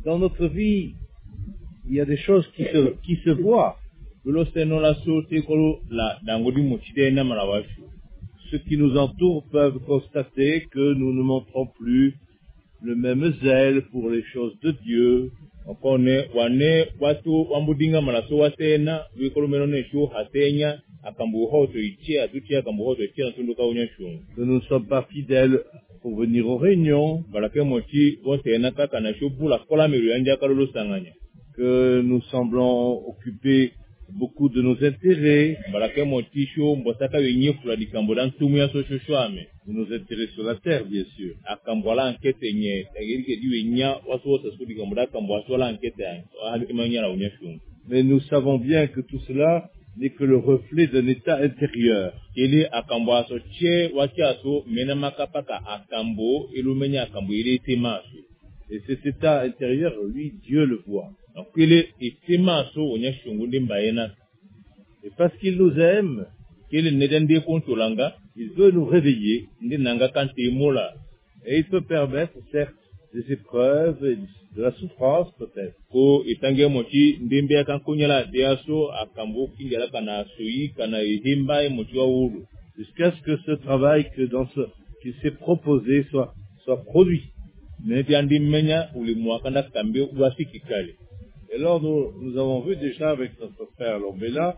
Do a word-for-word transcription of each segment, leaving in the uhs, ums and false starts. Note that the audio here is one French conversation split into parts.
dans notre vie, il y a des choses qui se, qui se voient. Ceux qui nous entourent peuvent constater que nous ne montrons plus le même zèle pour les choses de Dieu. Que nous ne sommes pas fidèles pour venir aux réunions. Que nous semblons occuper beaucoup de nos intérêts. De nos intérêts sur la terre, bien sûr. Mais nous savons bien que tout cela n'est que le reflet d'un état intérieur. Et cet état intérieur, lui, Dieu le voit. Et parce qu'il nous aime, il veut nous réveiller. Et il peut permettre, certes, des épreuves et de la souffrance, peut-être. Jusqu'à ce que ce travail que dans ce, qu'il s'est proposé soit, soit produit. Et alors, nous, nous avons vu déjà avec notre frère Lombela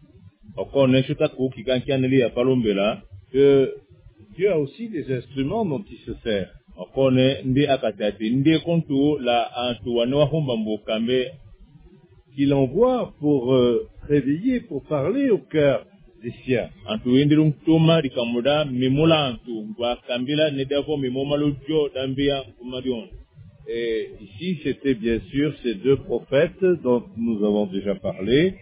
que Dieu a aussi des instruments dont il se sert. Qu'il envoie pour euh, réveiller, pour parler au cœur des siens. Et ici, c'était bien sûr ces deux prophètes dont nous avons déjà parlé.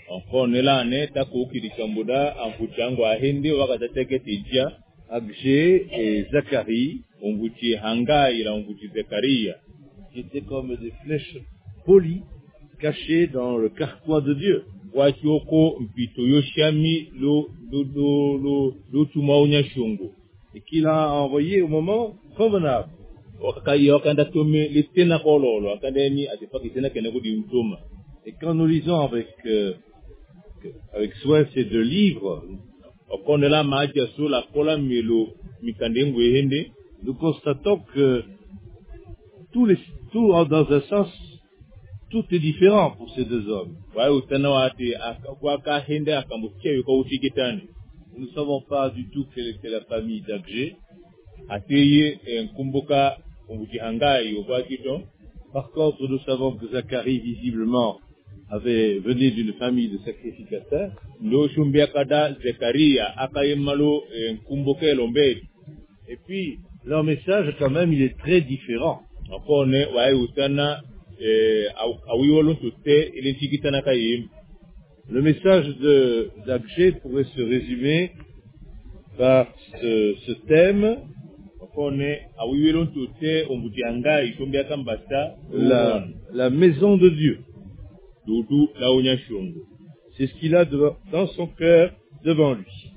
Agé et Zacharie, qui étaient comme des flèches polies cachées dans le carquois de Dieu. Et qu'il a envoyé au moment convenable. Et quand nous lisons avec, euh, avec soin ces deux livres, nous constatons que tous les, tout, dans un sens, tout est différent pour ces deux hommes. Nous ne savons pas du tout quelle était la famille d'Agé. Par contre, nous savons que Zacharie, visiblement, avait venu d'une famille de sacrificateurs. Et puis, leur message, quand même, il est très différent. Le message de d'Agé pourrait se résumer par ce, ce thème. La, la maison de Dieu. C'est ce qu'il a de, dans son cœur devant lui.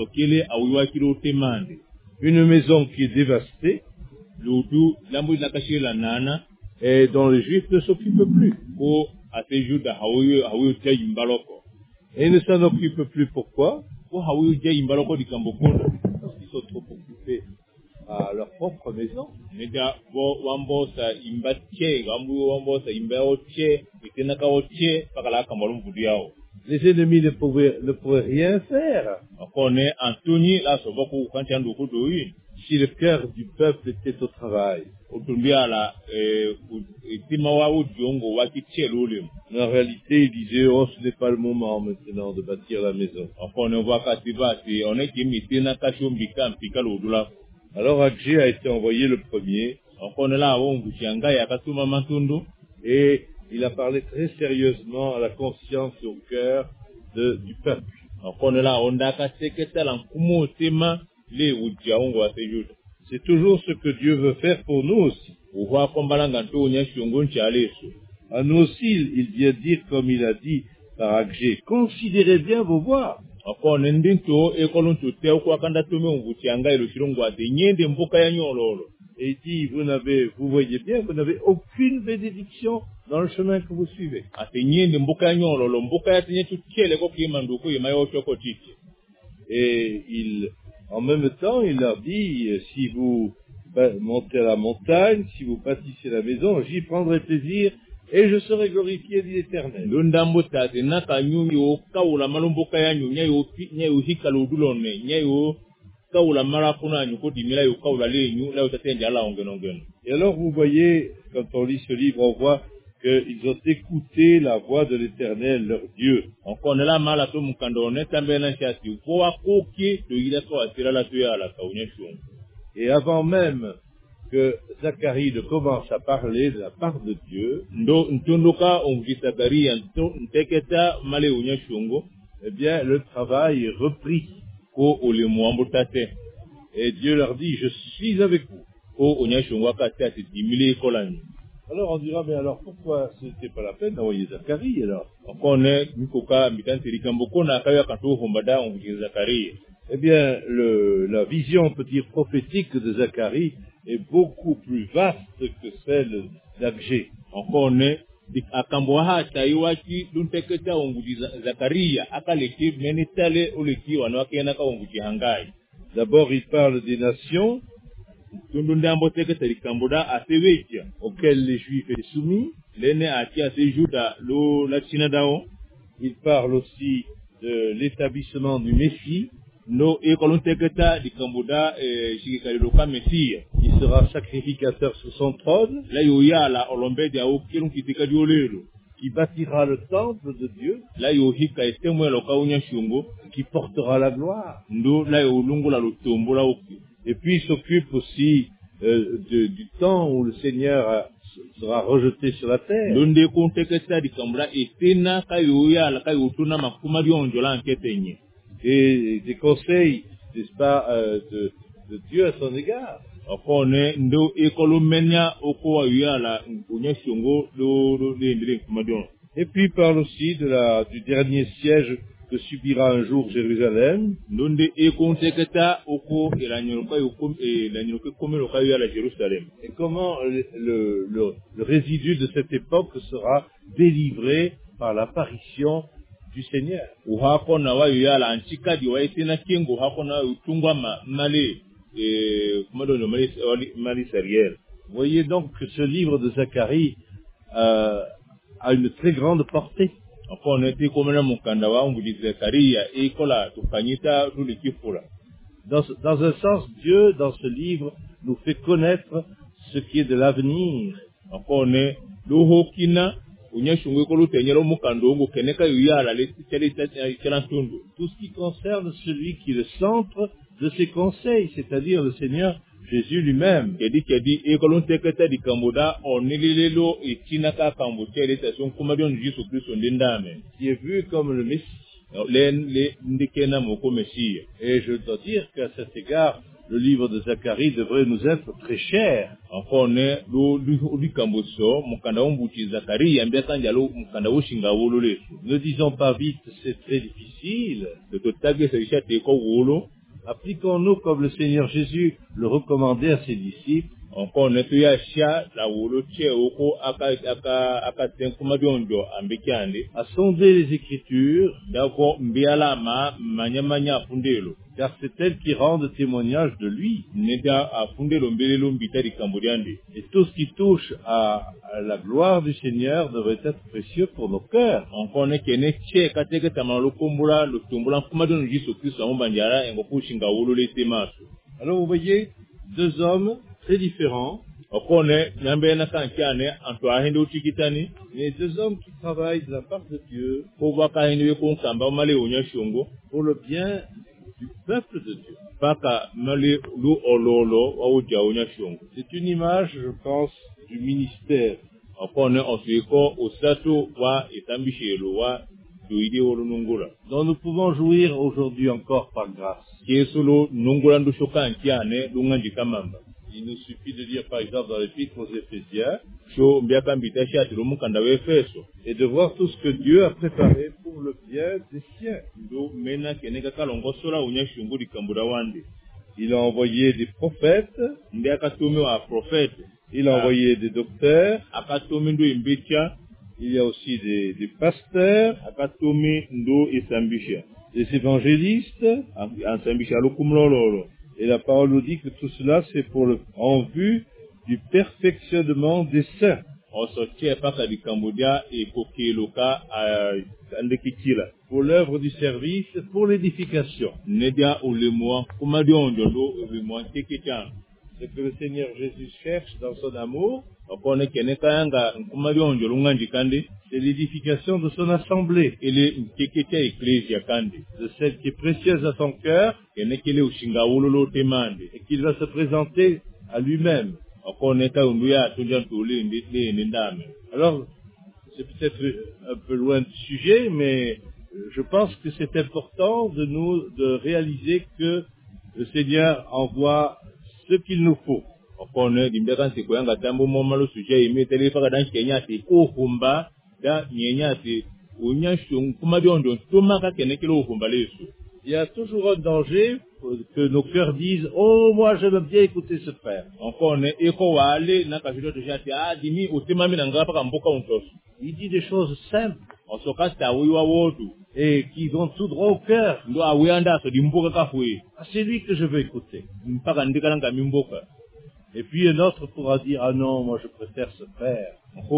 Une maison qui est dévastée et dont les Juifs ne s'occupent plus. Et ils ne s'en occupent plus pourquoi? Parce qu'ils sont trop occupés à leur propre maison. Les ennemis ne pouvaient, ne pourraient rien faire si le cœur du peuple était au travail. En réalité, il disait, oh, ce n'est pas le moment maintenant de bâtir la maison. Alors Agé a été envoyé le premier. Et il a parlé très sérieusement à la conscience et au cœur de, du peuple. C'est toujours ce que Dieu veut faire pour nous aussi. À nous aussi, il vient dire, comme il a dit par Agé, considérez bien vos voies. Et il dit, vous n'avez, vous voyez bien, vous n'avez aucune bénédiction dans le chemin que vous suivez. Et il, en même temps, il leur dit, si vous montez à la montagne, si vous bâtissez la maison, j'y prendrai plaisir et je serai glorifié dit l'Éternel. Et alors vous voyez, quand on lit ce livre, on voit qu'ils ont écouté la voix de l'Éternel, leur Dieu. Et avant même que Zacharie ne commence à parler de la part de Dieu, eh bien, le travail est repris. Et Dieu leur dit, je suis avec vous. Alors on dira, mais alors pourquoi ce n'était pas la peine d'envoyer Zacharie alors? Eh bien, le, la vision, on peut dire, prophétique de Zacharie est beaucoup plus vaste que celle d'Agé. D'abord, il parle des nations auxquelles les Juifs étaient soumis. Il parle aussi de l'établissement du Messie. Il sera sacrificateur sur son trône, qui bâtira le temple de Dieu, qui portera la gloire. Et puis il s'occupe aussi euh, de, du temps où le Seigneur a, sera rejeté sur la terre. Et des conseils, n'est-ce pas, euh, de, de Dieu à son égard. Et puis il parle aussi de la, du dernier siège que subira un jour Jérusalem. Et comment le, le, le, le résidu de cette époque sera délivré par l'apparition du Seigneur. Vous voyez donc que ce livre de Zacharie euh, a une très grande portée. Dans, dans un sens, Dieu, dans ce livre, nous fait connaître ce qui est de l'avenir. Tout ce qui concerne celui qui est le centre de ses conseils, c'est-à-dire le Seigneur Jésus lui-même. Qui est vu comme le Messie. Et je dois dire qu'à cet égard, le livre de Zacharie devrait nous être très cher. Ne disons pas vite, c'est très difficile. Appliquons-nous comme le Seigneur Jésus le recommandait à ses disciples. À sonder les Écritures, car c'est elles qui rendent témoignage de lui. Et tout ce qui touche à, à la gloire du Seigneur devrait être précieux pour nos cœurs. Alors vous voyez, deux hommes très différents, mais deux hommes qui travaillent de la part de Dieu pour le bien du peuple de Dieu. C'est une image, je pense, du ministère. Dont nous pouvons jouir aujourd'hui encore par grâce. Il nous suffit de lire par exemple dans l'Épître aux Éphésiens et de voir tout ce que Dieu a préparé pour le bien des siens. Il a envoyé des prophètes. Ndi akatumi wa prophète. Il a envoyé des docteurs. Akatumi ndo imbicha. Il y a aussi des, des pasteurs. Akatumi ndo isambisha. Des évangélistes. Ansambisha lukumlololo. Et la parole nous dit que tout cela, c'est pour le, en vue du perfectionnement des saints. Pour l'œuvre du service, pour l'édification. Ce que le Seigneur Jésus cherche dans son amour, c'est l'édification de son assemblée, de celle qui est précieuse à son cœur, et qu'il va se présenter à lui-même. Alors, c'est peut-être un peu loin du sujet, mais je pense que c'est important de nous de réaliser que le Seigneur envoie ce qu'il nous faut. Il y a toujours un danger que nos cœurs disent « Oh, moi, j'aime bien écouter ce frère. » Il dit des choses simples et qui vont tout droit au cœur. Ah, c'est lui que je veux écouter. Et puis un autre pourra dire « Ah non, moi je préfère ce frère. »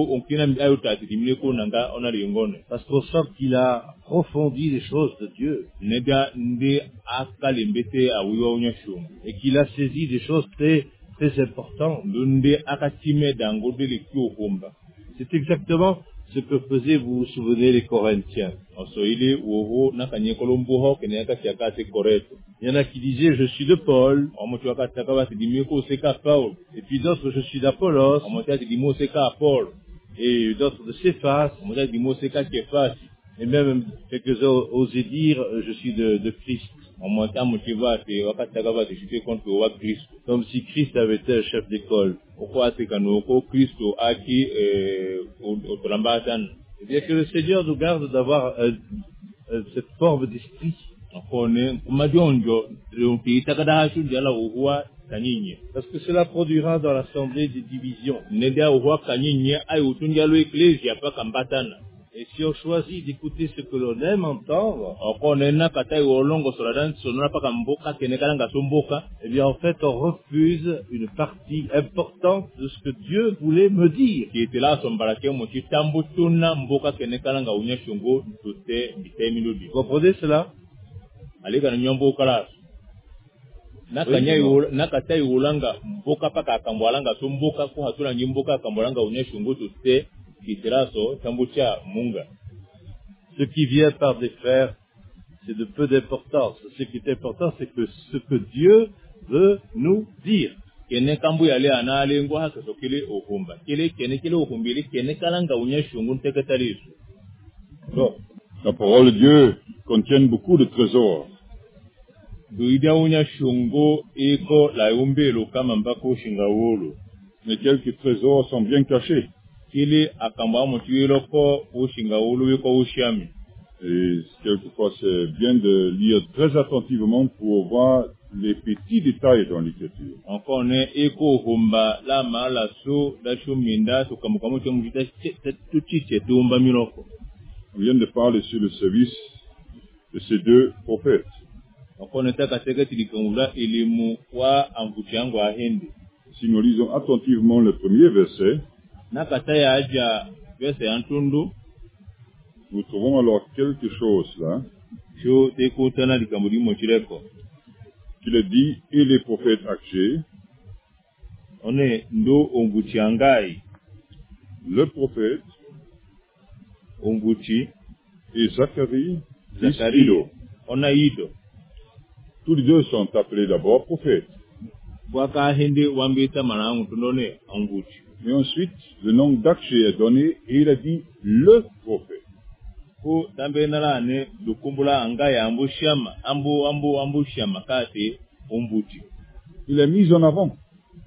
Parce qu'on sent qu'il a approfondi les choses de Dieu. Et qu'il a saisi des choses très, très importantes. C'est exactement ce que faisaient, vous vous souvenez, les Corinthiens. Il y en a qui disaient, je suis de Paul. Et puis d'autres, je suis d'Apollos. Et d'autres de Céphas. Et même quelques-uns osaient dire, je suis de, de Christ. Comme si Christ avait été un chef d'école. Eh bien que le Seigneur nous garde d'avoir euh, euh, cette forme d'esprit. Parce que cela produira dans l'assemblée des divisions. Et si on choisit d'écouter ce que l'on aime entendre, eh bien en fait on refuse une partie importante de ce que Dieu voulait me dire. Vous comprenez cela? Ce qui vient par des frères, c'est de peu d'importance. Ce qui est important, c'est que ce que Dieu veut nous dire. Bon. La parole de Dieu contient beaucoup de trésors. Mais quelques trésors sont bien cachés. Et quelquefois, c'est bien de lire très attentivement pour voir les petits détails dans l'écriture. On vient de parler sur le service de ces deux prophètes. Si nous lisons attentivement le premier verset, nous trouvons alors quelque chose là. Qu'il a dit, et les prophètes Agé, le prophète, et Zacharie, Ido. Tous les deux sont appelés d'abord prophètes. Mais ensuite, le nom d'Agé est donné et il a dit le prophète. Il est mis en avant.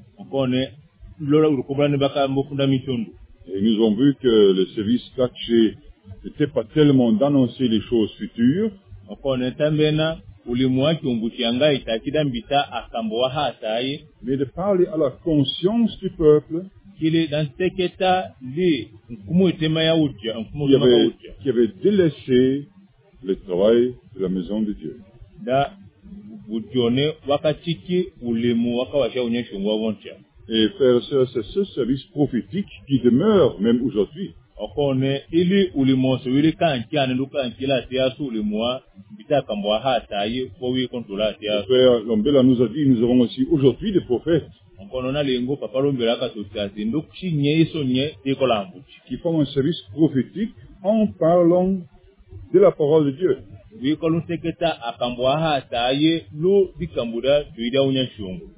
Et nous avons vu que le service d'Agé n'était pas tellement d'annoncer les choses futures, ulimwa kiumbuchianga itakida mbita akamboa hataye mais de parler à la conscience du peuple kile dans teketa li nkumu itema ya uja nkumu qui itema avait, uja qui avait délaissé le travail de la maison de Dieu. da bujone wakachiki ulimu wakawasha unyeshungwa woncha Et frères et sœurs, c'est ce service prophétique qui demeure même aujourd'hui. okone ili ulimu sewili kanki ane lukanki la tiasu ulimu bita akamboa hataye kwa wi kontrola Le tiasu frère Lombela nous a dit, nous avons aussi aujourd'hui des prophètes okono na lengo papa lombela ka totasi ndokushi nye iso nye teko lambuchi qui font un service prophétique en parlant de la parole de Dieu. wikolu teketa akamboa hataye lu bikambuda tuida unyeshungu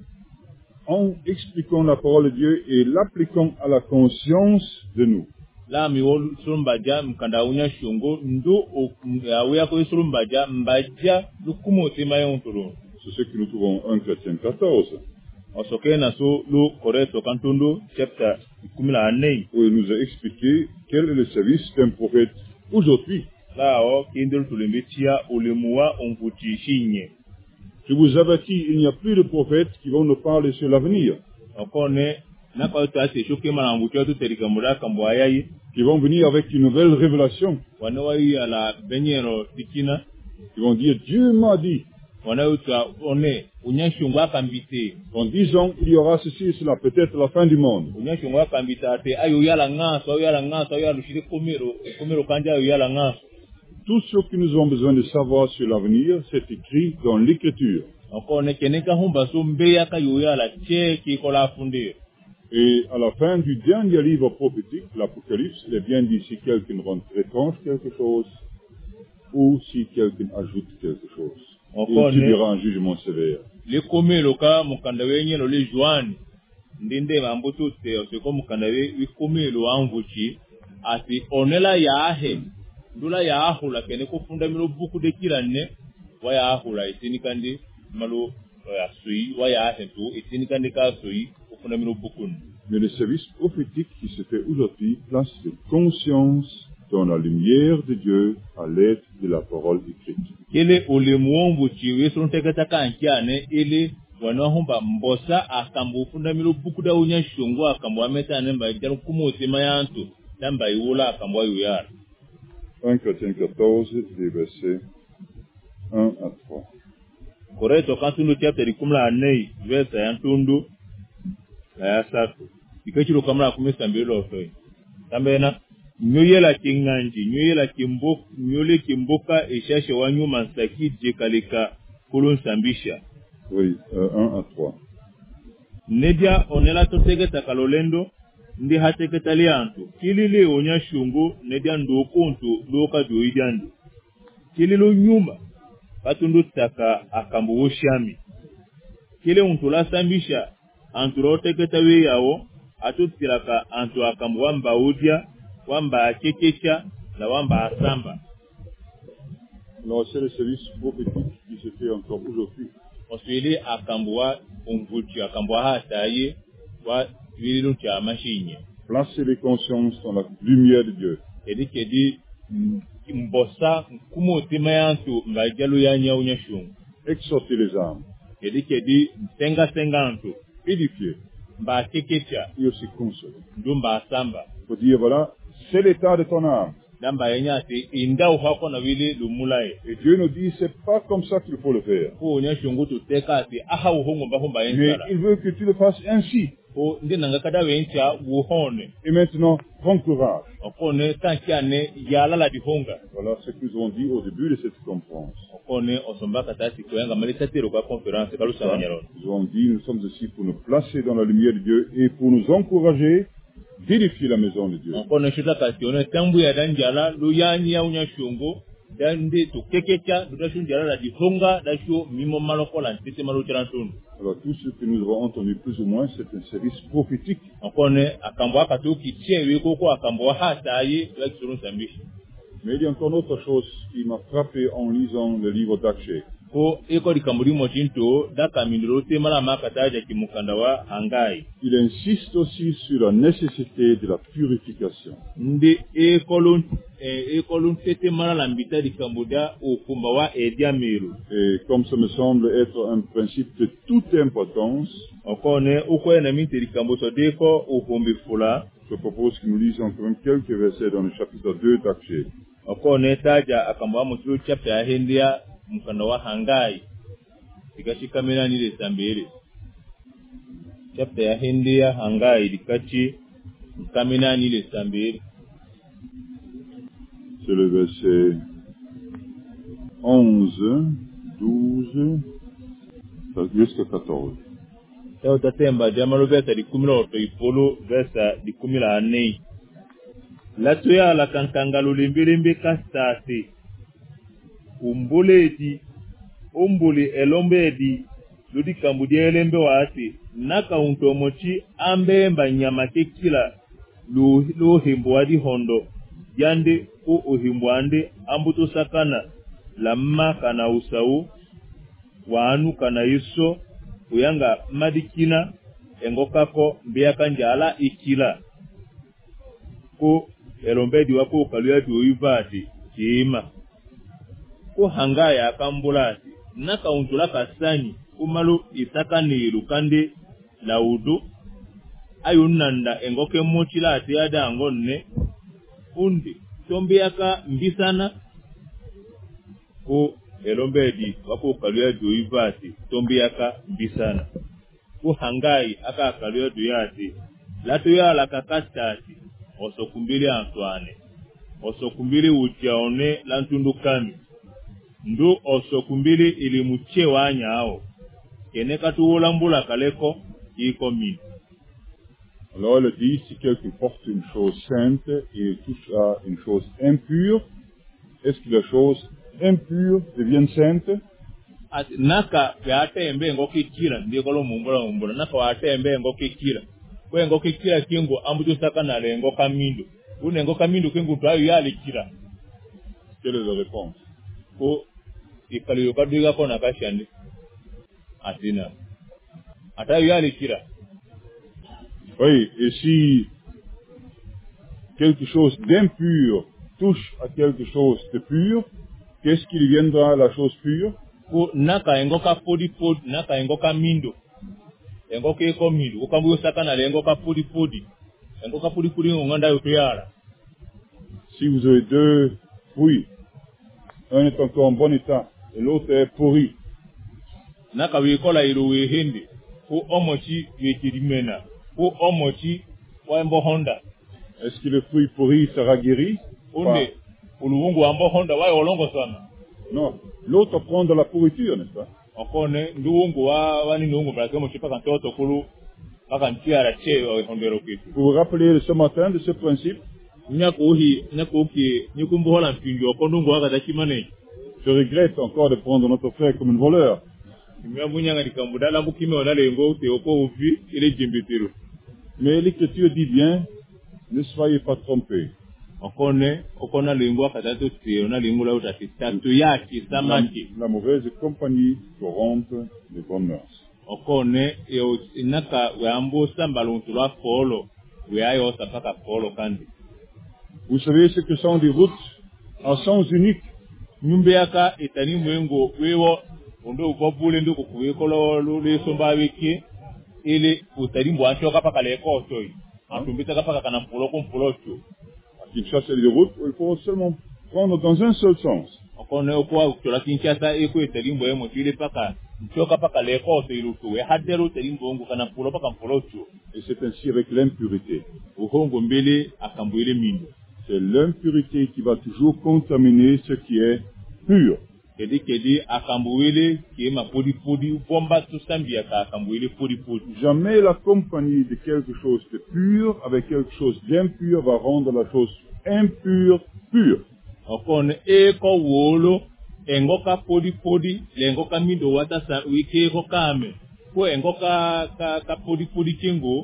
En expliquant la parole de Dieu et l'appliquant à la conscience de nous. la mi wol surumbaja mkanda unya shungo ndo awuya ko surumbaja mbaja lukumo tema yontoro C'est ce que nous trouvons en un Corinthiens quatorze, osoke na so lu koreto kantondo chapter kumi na nne où il nous a expliqué quel est le service d'un prophète aujourd'hui. la o kindel tulimbitia ulimuwa onvuti shinye Je vous avertis, il n'y a plus de prophètes qui vont nous parler sur l'avenir, okone na kwa tase shoke malambuti to terika muraka mbwayayi qui vont venir avec une nouvelle révélation, wanawayi ala benyero tikina qui vont dire Dieu m'a dit. wanayuta one unyashungwa kambite En disant il y aura ceci et cela, peut-être la fin du monde. unyashungwa kambita te ayo yala ngaso ayo yala ngaso ayo yala shire komero komero kanja ayo yala ngaso Tout ce que nous avons besoin de savoir sur l'avenir, c'est écrit dans l'Écriture. okone keneka humba so mbeya ka yo yala cheki kola funde Et à la fin du dernier livre prophétique, l'Apocalypse, il est bien dit si quelqu'un rend étrange quelque chose, ou si quelqu'un ajoute quelque chose. Et il subira un jugement sévère. le komero ka mukanda wenye lo le juani ndinde mambutu te oseko mukanda we wi komero anvuchi ati onela yahe ndula yahula kene ko funda miro buku de kiranne wa yahula itini kandi malo ya sui wa yahe tu itini kandi ka sui ko funda miro buku. Mais le service prophétique qui se fait aujourd'hui place de conscience dans la lumière de Dieu à l'aide de la parole écrite. Kile ulimuombu chiwe sunteketa kankiane ili wanahomba mbosa akambu funda miro buku da unya shungu akambu ameta nemba jaru kumuti mayantu namba iwula akambu ayuyara. un Corinthiens quatorze, des versets un à trois. Koreto kantundu chapter kumla nei verse yantundu la yasatu ikachiro kamla kumesa mbelo foi tambena nyoyela kinganji nyoyela kimboka nyole kimboka eshashe wanyu mansaki jekalika kulun sambisha. Oui, euh, un à trois. Nedia onela totegeta kalolendo ndi hateketa liantu kilile onya shungu nedia ndokontu loka doidandu kililo nyuma katundu taka akambu woshami kile untula sambisha anturo teketa we yawo atutiraka antu akambu wamba udia wamba akekecha na wamba asamba. Alors c'est le service prophétique qui se fait encore aujourd'hui. Oswili akambu wa umvuti akambu wa hataye wa wililu cha mashinye. Placez les consciences dans la lumière de Dieu. Edi kedi mbosa kumutima yantu mbajalo yanya unyashungu. Exhortez les âmes. Edi kedi senga senga antu. Édifiez. Mba kekecha. Et aussi consoler. Ndumba asamba. Faut dire voilà, c'est l'état de ton âme. Damba yenyati inda uhako na wili lumulaye. Et Dieu nous dit c'est pas comme ça qu'il faut le faire. Ko unyashungu tuteka ati aha uhongo mba humba Mais yensala. il veut que tu le fasses ainsi. Ko ndinanga kada wencha wuhone. Et maintenant, prends courage. Okone tankiane yala la dihonga. Voilà ce que nous avons dit au début de cette conférence. Okone osombaka tasi kuyenga malita tero kwa conférence kalusa wanyaro. Nous avons dit nous sommes ici pour nous placer dans la lumière de Dieu et pour nous encourager d'édifier la maison de Dieu. Okone shuta kasione tambu ya danjala luyanyi ya unyashungo dande to kekecha dudashunjala la dihonga dasho mimo malokola ntete malucharantundu. Alors tout ce que nous avons entendu plus ou moins, c'est un service prophétique. Okone akambo akatu kichewe koko akambo hataye yakisuru sambishi. Mais il y a encore une autre chose qui m'a frappé en lisant le livre d'Aché. ko eko likambudi mochinto daka mindro temala makataja kimukandawa hangai. Il insiste aussi sur la nécessité de la purification. Ndi ekolun ekolun temala lambita likambuda ukumbawa ediamiru. Et comme ça me semble être un principe de toute importance, okone ukwena miti likambuso deko ukumbi fula. Je propose que nous lisions quand même quelques versets dans le chapitre deux d'Actes. okone taja akambawa mutulu chapter ya hendia mkandawa hangai ikashikamena nile sambele chapter ya hendia hangai likachi mkamena nile sambele. C'est le verset onze, douze jusqu'à quatorze. Teo tatemba jamalo versa di kumi loto ipolo versa di kumi la anei. Latuya la kankanga lulimbilimbi kastasi. Umbuleti, umbuli elombedi, ludi kambudi elembe waati. Naka untomochi ambemba nyamake kila lu, lu himbuadi hondo. Yande u uhimbuande ambuto sakana. Lamma kana usau, waanu kana iso. Uyanga madikina engokako mbiyaka njala ikila ko elombedi wako kaluya tuivati chima ko hangaya akambulati naka untula kasani kumalu isaka nilu kande laudu ayunanda engoke mochila ati ada ngonne undi tombiyaka mbisana ko elombedi wako kaluya tuivati tombiyaka mbisana ku hangai aka kaluya tuyati latuya la kakastati osokumbili Antoine osokumbili uchaone lantundu kami ndu osokumbili ilimuche wanyao keneka tuolambula kaleko iko mi. Alors elle dit, si quelqu'un porte une chose sainte et touche à une chose impure, est-ce que la chose impure devienne sainte? Naka yatembe ngokikira ndikolo mumbula mumbula naka watembe ngokikira kwe ngokikira kingo ambuto saka na lengo kamindo une ngo kamindo kingo twayo yalikira. Quelle est la réponse? Ko ikali yokadiga kona kashandi atina atayo yalikira. Oui, et si quelque chose d'impur touche à quelque chose de pur, qu'est-ce qui viendra à la chose pure? Ko naka engoka podi podi naka engoka mindo engoka eko mindo ukambuyo saka na lengoka podi podi engoka podi podi nganda yotoyala. Si vous avez deux fruits, un est encore en bon état et l'autre est pourri, naka wikola ilo wehende ko omochi wekirimena ko omochi wambo honda, est-ce que le fruit pourri sera guéri? Onde uluungu ambo honda wae olongo sana. Non, l'autre prend de la pourriture, n'est-ce pas? Okone nduungu wa wani nduungu parce que mo chipa kan toto kulu paka ntiara che hondero kitu. Vous vous rappelez ce matin de ce principe? Nyakuhi nyakuki nyikumbu hola mpinjo kondungu waka dachimane. Je regrette encore de prendre notre frère comme un voleur. Myabunyanga dikambudala mbukime onale ngo te oko uvi ile jimbitiru. Mais l'écriture dit bien, ne soyez pas trompés. Okone okona lingua katato tio na lingula utati tatu yaki samaki. La mauvaise compagnie corrompt les bonnes mœurs. Okone yo inaka weambo sambaluntu la polo weayo sapaka polo kandi. Vous savez ce que sont des routes en sens unique? Nyumbeaka itani mwengo wewo ondo ukobule ndo kuwekolo lule somba wiki ile utalimbo achoka paka leko toyi. Atumbita kapaka kana polo ko polo cho. Kinshasa des routes où il faut seulement prendre dans un seul sens. Okone okwa kutola Kinshasa eko italimbo yemo tile paka choka paka leko to ilutu we hadero italimbo ngo kana polo paka polo cho. Et c'est ainsi avec l'impurité. Uhongo mbele akambuile mindo. C'est l'impurité qui va toujours contaminer ce qui est pur. Kedi kedi akambuile kiema podi podi bomba tusambia ka akambuile podi podi. Jamais la compagnie de quelque chose de pur avec quelque chose d'impur va rendre la chose impure pure. Okone eko wolo engoka podi podi lengoka mindo watasa wike ko kame ko engoka ka, ka podi podi kingo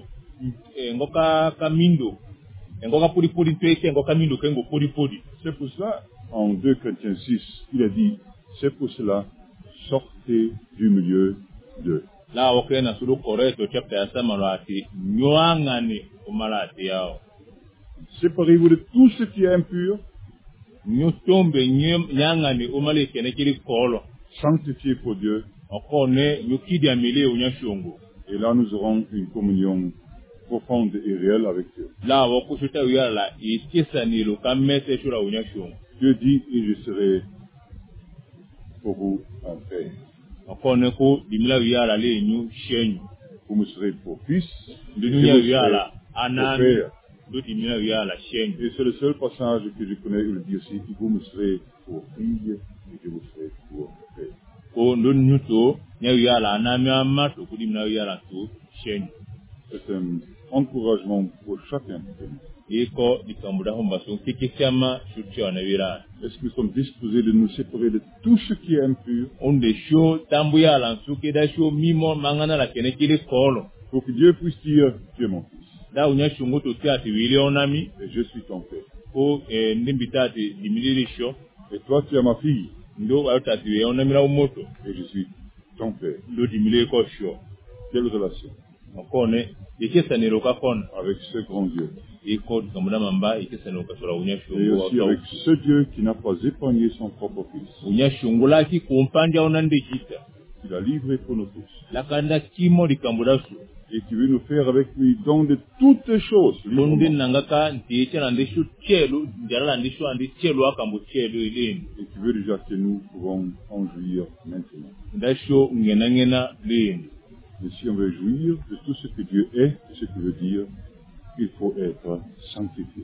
engoka ka mindo engoka podi podi tweke engoka mindo kengo podi podi. C'est pour cela en deux Corinthiens six il a dit c'est pour cela sortez du milieu d'eux. La okena sulu correcto chapter ya samarati nyoangani umalati yao. Séparez-vous de tout ce qui est impur. Nyotombe nyangani umali kenekiri kolo. Sanctifiez pour Dieu. Okone nyukidi amile unyashungu. Et là nous aurons une communion profonde et réelle avec Dieu. La wokushuta uyala iskisa nilu kamete shura unyashungu. Dieu dit et je serai pour vous un père. Okone ko dimila uyala le nyu shenyu. Vous me serez pour fils. Dunya uyala anan. Père. Et c'est le seul passage que je connais où il dit aussi, vous me serez pour fille et je vous serai pour père. C'est un encouragement pour chacun de nous. Est-ce que nous sommes disposés de nous séparer de tout ce qui est impur pour que Dieu puisse dire, tu es mon fils. Et je suis ton père. Et toi, tu es ma fille. Et je suis ton père. Quelle relation avec ce grand Dieu. Et aussi avec ce Dieu qui n'a pas épargné son propre fils. Il a livré pour nous tous. Et tu veux nous faire avec lui don de toutes choses. Et tu veux déjà que nous pouvons en jouir maintenant. Et si on veut jouir de tout ce que Dieu est, ce qui veut dire, il faut être sanctifié.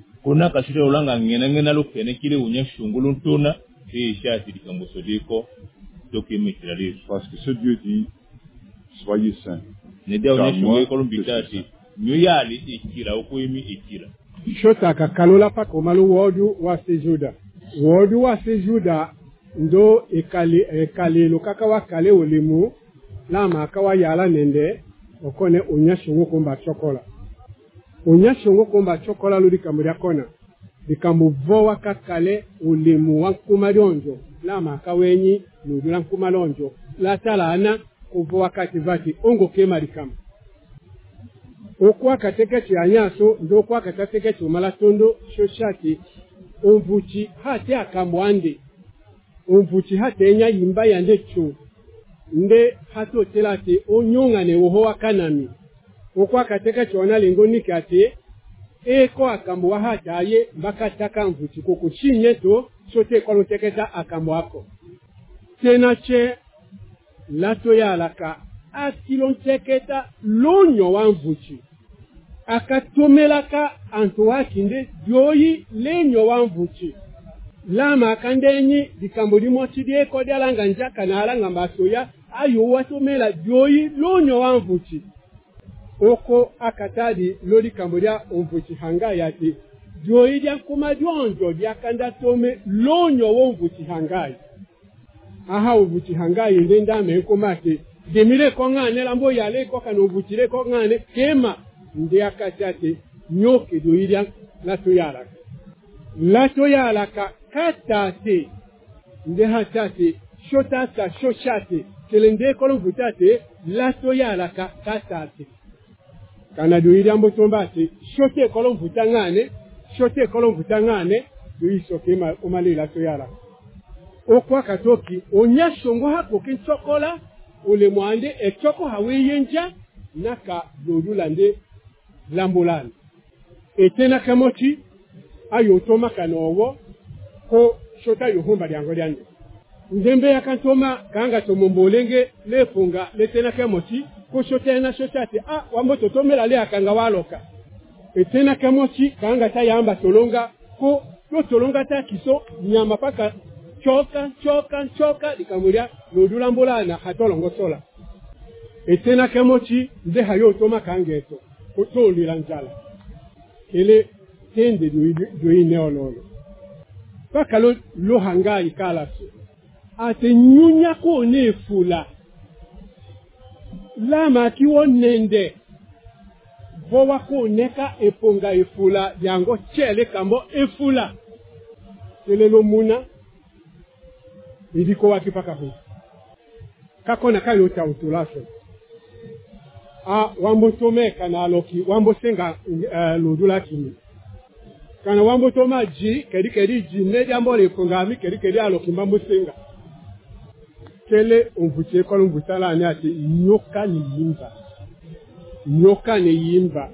Parce que ce Dieu dit, soyez saints. Shota kakalola pa komalo wodu wa sejuda. Wodu wa sejuda ndo ekale ekale lokaka wa kale olimu la makawa yala nende okone onyashungo komba chokola. Onyashungo komba chokola ludi kamuria kona. Dikambu vowa kakale olimu wa kumalonjo la makawenyi nudula kumalonjo. La talana kuvo wakati vati ongo kema rikama. Okwa kateke chianyaso ndo kwa kateke chumalatondo shoshati omvuchi hate akambwande. Omvuchi hate enya yimba yande chu. Nde hato telate onyongane uho wakanami. Okwa kateke chuana lingoni kate eko akambwa hataye mbaka taka mvuchi koko chinyeto sote kwa luteketa akambwako. Tena che lato ya alaka akilon teketa lonyo wamvuchi akatomelaka antoakinde dioyi lenyo wamvuchi lama akandenyi dikambo limoti dieko dialanga njaka na alanga mbasoya ayo watomela dioyi lonyo wamvuchi oko akatadi lodi kambodia omvuchi hanga yati dioyi dia kuma dionjo dia kanda tome lonyo wamvuchi hangai aha uvuchi hangai ndenda meko mate demire ko ngane lambo yale ko kanu vuchire ko ngane kema ndi akachate nyoke do iria la toyala la toyala ka katate ndi hatate shota sa shoshate kelende ko vutate la toyala ka katate kana do iria mbotombate shote ko vutangane shote ko vutangane do iso kema omale la toyala okwa katoki onyashongo hako kinchokola ule mwande echoko haweyenja naka dodulande lambolani etena kamoti ayo toma kanowo ko shota yohomba lyango lyande ndembe yakantoma kanga tomombolenge lefunga letena kamoti ko shota na shotati ah wamboto tomela le akanga waloka etena kamoti kanga tayamba tolonga ko to tolonga ta kiso nyama paka choka choka choka likamulia lodulambolana hatolongo sola etena kemochi nde hayo toma kangeto kutolira njala ele tende doi neololo paka lo lo hangai kala so ate nyunya ko nefula lama kiwo nende vowa ko neka eponga efula yango chele kambo efula ele lo muna idiko wakipaka hu kakona kayo cha utulaso a wambo tome kana loki wambo senga uh, lodula kimi kana wambo toma ji kedi kedi ji ne jambo le kongami kedi kedi aloki mbambo senga kele umvuche kwa lumbutala ane ati nyoka ni yimba nyoka ni yimba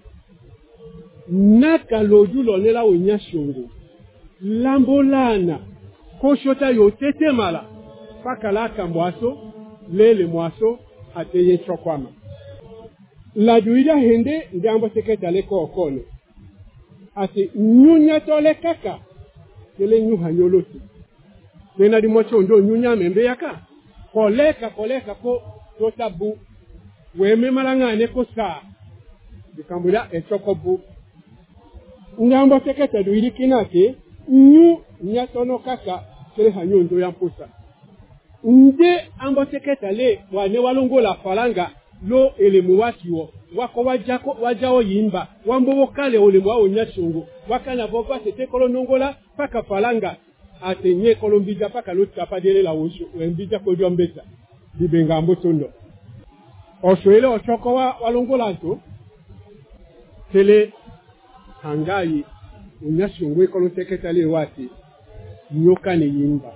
naka lodulo nela wenya shongo lambolana koshota yotete mala pakalaka mwaso lele mwaso ateye chokwama la duida hende ndambo seketa leko okone ati nyunya tole kaka kele nyuha nyoloti tena di mocho ndo nyunya membe yaka koleka koleka ko totabu weme malangane ko sa dikambula echokobu ndambo seketa duidi kinake nyu nyatono kaka kele hanyo ndo yampusa nde ambo seketa le wane walongola falanga lo elemu wakiwo wako wajako wajao yimba wambo wokale olemu wa onyashongo wakana boba tete kolo nongola paka falanga atenye kolo mbija paka lo tapadele la wosho wembija ko jombeta dibenga mbotondo oshoele ochoko wa walongola to tele hangai onyashongo kolo seketa le wati nyoka ne yimba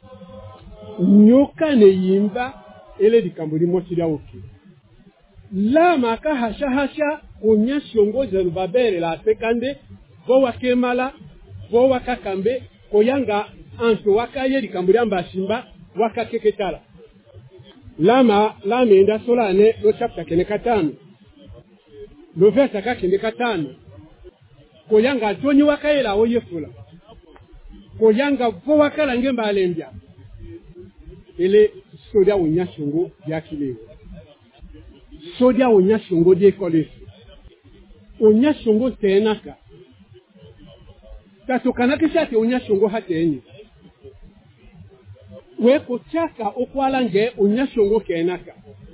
nyoka ne yimba ele dikambuli mochira oki la maka hasha hasha onya shongo Zerubabele la sekande bo wakemala bo wakakambe koyanga anto wakaye dikambuli ambashimba wakakeketala lama lama enda solane lo chapter kene katano lo verse kakende katano koyanga toni wakaye la oyefula koyanga bo wakala ngemba alembya ele sodia onya shongo yakile sodia onya shongo de kolesi onya shongo tenaka tatokana kishati onya shongo hatenyi weko chaka okwala nge onya shongo kenaka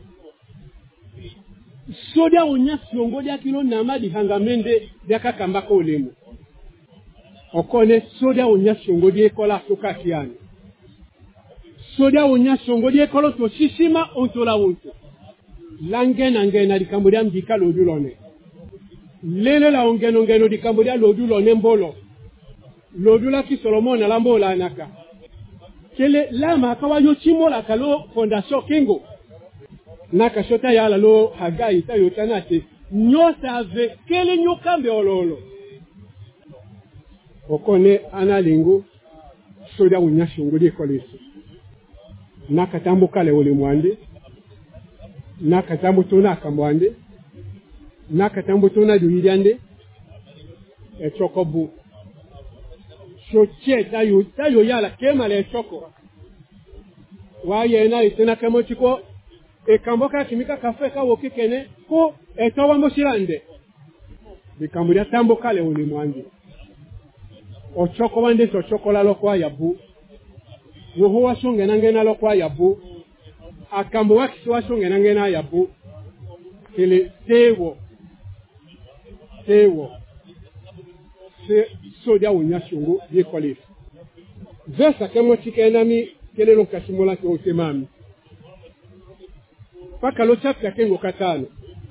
sodia onya shongo dia kilo namadi hangamende dia kakambako olemu okone sodia onya shongo de kola sokakiani sodia onya shongo de kolo to shishima ontola wonto langena ngena dikambudia mbika lodulone lele la ongeno ngeno dikambudia lodulone mbolo lodula ki Solomon na lambola anaka kele lama akawa yo chimola kalo fondation kingo naka shota yala lo hagai tayo tanate nyosa ave kele nyokambe ololo okone analingo sodia onya shongo de kolesi naka tambo kale ole mwande naka tambo tona kamwande naka tambo tona duhiriande e chokobu shoche tayo tayo yala kema le choko waye na itena kemo chiko e kamboka kimika kafe ka wokikene ko e towa moshirande bikamburia tambo kale ole mwande o choko wande so chokola lokwa yabu woho washonge nangena lokwa yabu akambo waki washonge nangena yabu kele tewo tewo se sodia wonya shongo ye kolef vesa kemo tikena mi kele lo kashimola ke osemami paka lo chapter kengo katano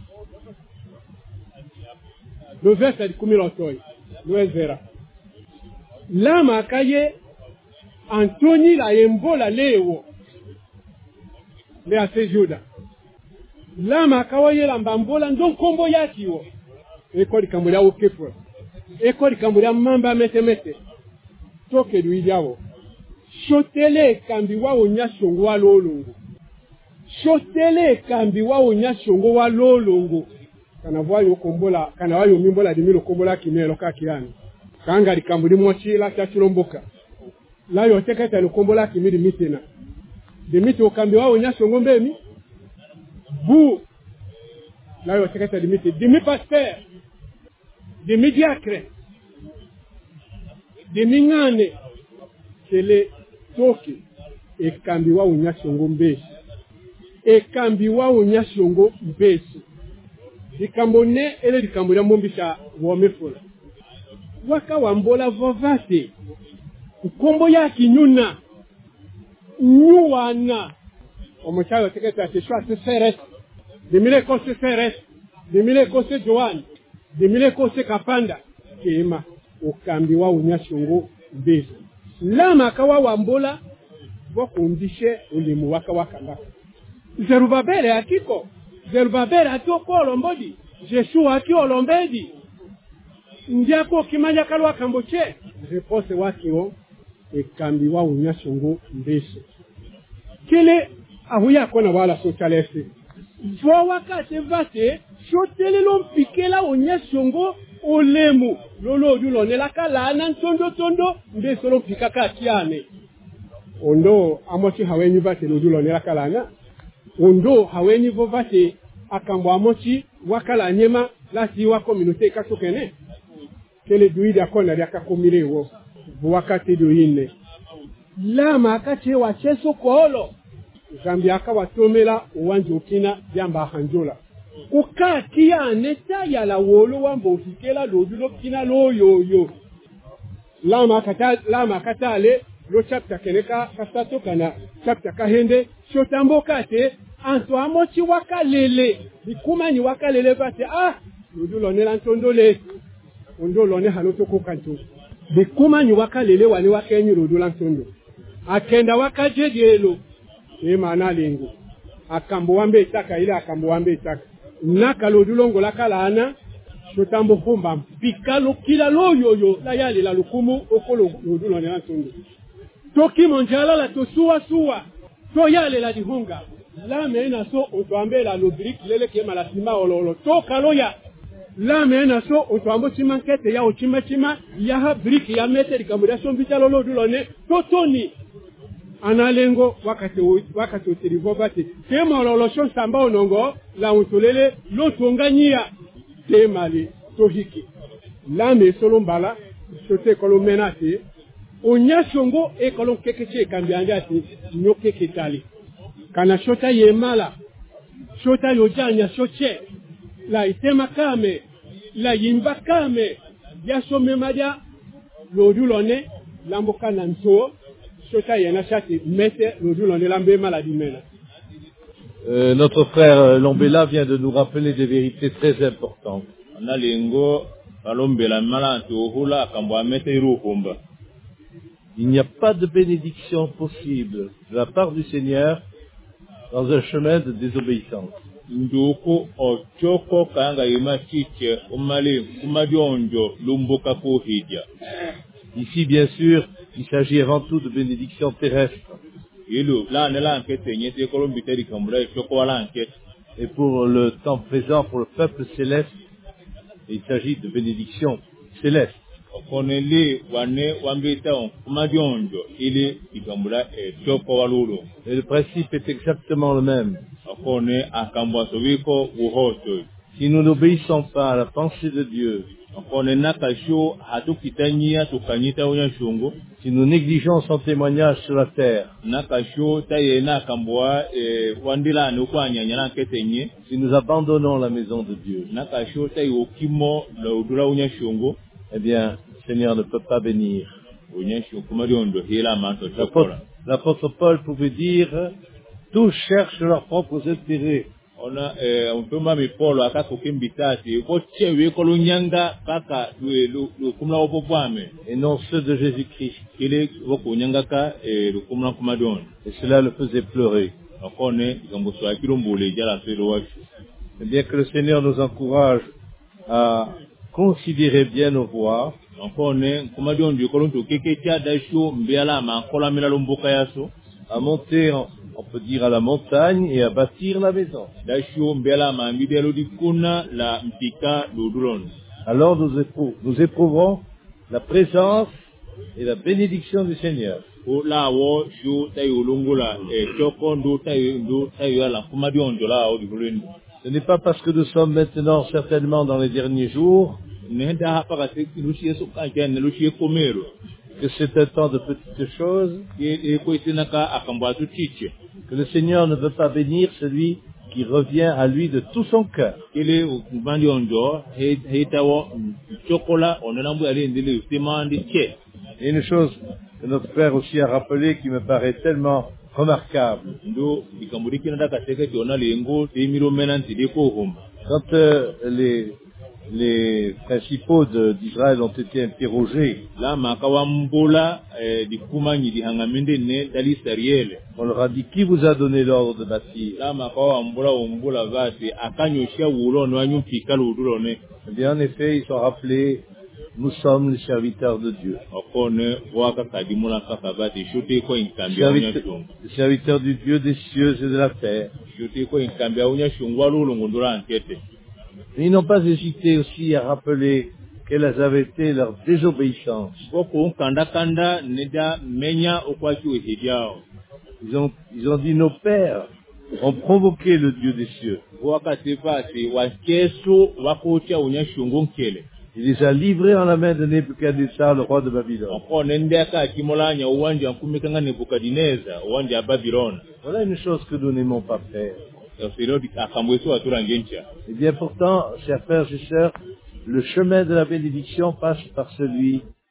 lo vesa di kumi lotoi lo ezera lama kaye Antoni la yembola lewo le ase Juda lama kawaye la mbambola ndo kombo yakiwo eko dikambulia okefo eko dikambulia mamba metemete toke duijawo shotele kambi wa onya shongo wa lolongo shotele kambi wa onya shongo wa lolongo kana vayo kombola kana vayo mimbola dimilo kombola kimelo kakirani kanga dikambuli mochila cha chilomboka la yo teketa lukombola kimidi mitena de mito kambi wao nyasho ngombe mi bu la yo teketa de miti de mi pasteur de mi diacre de mi ngane kele toki e kambi wao nyasho ngombe e kambi wao nyasho ngombe dikambone ele dikambula mombisha womefula waka wambola vovate kombo ya kinyuna nyuwana omukyalo teketa teshwa seres demile kose seres demile kose joan demile kose kapanda kema ukambi wa unyashungu bezi lama kawa wambola bokundishe ulimu waka wakanga Zerubabele akiko Zerubabele atoko olombodi Jeshua aki olombedi Ndiako kimanya kalwa kamboche repose wakio ekambi wa unyashungu bezi kile ahuya kona wala socialiste Vwa wakati vate shotele lompikela unyashungu olemu lolo dulo nelaka lana ntondo tondo mbe solo pikaka kiane ondo amochi hawenyi vate lodulo nelaka lana ondo hawenyi vo vate akambo amochi wakala nyema lasi wa communauté kasokene kele duidi akona ya kakomirewo wakati duine lama akati wa cheso kolo Zambia akawatomela uwanja ukina jamba hanjola ukatia neta ya la wolo wambo hikela lodulo kina loyoyo lama kata lama katale lo chapter keneka kasato kana chapter kahende shotambo kate anto amochi wakalele bikumanyi wakalele bate ah lodulo nela ntondole ondolo ne hanoto kokanto bikumanyi wakalele wale wakenyi lodulo ntondo akenda wakajedielo e mana lengo akambo wambe itaka ile akambo wambe itaka naka lodulongo la kalana shotambo fumba pikalo kila loyoyo la yale la lukumu okolo lodulo ne antondo toki monjala la tosuwa suwa to yale la dihunga la mena so otwambe la lobrik lele kema la sima ololo to kaloya la mena so otwambo chimankete ya ochima chima ya ha brick ya meteri kamuda so mbitalo lodulo ne totoni analengo wakati wakati utirivo bati kema loloshon samba onongo la untolele lotonganyia temali tohiki la me solombala sote kolomenate onyashongo e kolon kekeche kambiangati nyoke ketali kana shota yemala shota yojanya shoche la itema kame la yimba kame yasome madia lodulone lamboka nanto Euh, notre frère Lombela vient de nous rappeler des vérités très importantes. Il n'y a pas de bénédiction possible de la part du Seigneur dans un chemin de désobéissance. Ici, bien sûr, il s'agit avant tout de bénédictions terrestres. Et pour le temps présent, pour le peuple céleste, il s'agit de bénédictions célestes. Et le principe est exactement le même. Si nous n'obéissons pas à la pensée de Dieu, si nous négligeons son témoignage sur la terre, si nous abandonnons la maison de Dieu, eh bien, le Seigneur ne peut pas bénir. L'apôtre, l'apôtre Paul pouvait dire, tous cherchent leurs propres intérêts. On a un peu même Paul à quatre kimbitati, et non ceux de Jésus-Christ. Et cela le faisait pleurer. Et bien que le Seigneur nous encourage à considérer bien nos voies, à monter, on peut dire, à la montagne et à bâtir la maison. Alors nous, éprou nous éprouverons la présence et la bénédiction du Seigneur. Ce n'est pas parce que nous sommes maintenant certainement dans les derniers jours que c'est un temps de petites choses, que le Seigneur ne veut pas bénir celui qui revient à lui de tout son cœur. Et une chose que notre frère aussi a rappelé qui me paraît tellement remarquable. ndo likambuliki nataka seketi ona lengo temiro menanti deko homa. Quand euh, les, les principaux de- d'Israël ont été interrogés, La makawambola eh, dikumanyi dihangamende ne dali sariele. on leur a dit qui vous a donné l'ordre de bâtir. La makawambola ombola vate akanyosha wulo no anyu pikalo udulo ne. Eh bien, en effet, ils sont rappelés, nous sommes les serviteurs de Dieu. Okone waka kadimula kaka vate shote ko inkambi Servite- unya shungu. les serviteurs du Dieu des cieux et de la terre. Shote ko inkambi unya shungu walulo ngondora ankete. Et ils n'ont pas hésité aussi à rappeler quelle avait été leur désobéissance. Koko kanda kanda neda menya okwachi wehediao. Ils ont, ils ont dit, nos pères ont provoqué le Dieu des cieux. Waka tepate wakeso wakocha unya shungu nkele. Il les a livrés en la main de Nebuchadnezzar, le roi de Babylone. Okone ndeka kimolanya uwanja nkumikanga Nebukadineza uwanja Babylon. Voilà une chose que nous n'aimons pas faire. Eh bien pourtant, chers frères et sœurs, le chemin de la bénédiction passe par celui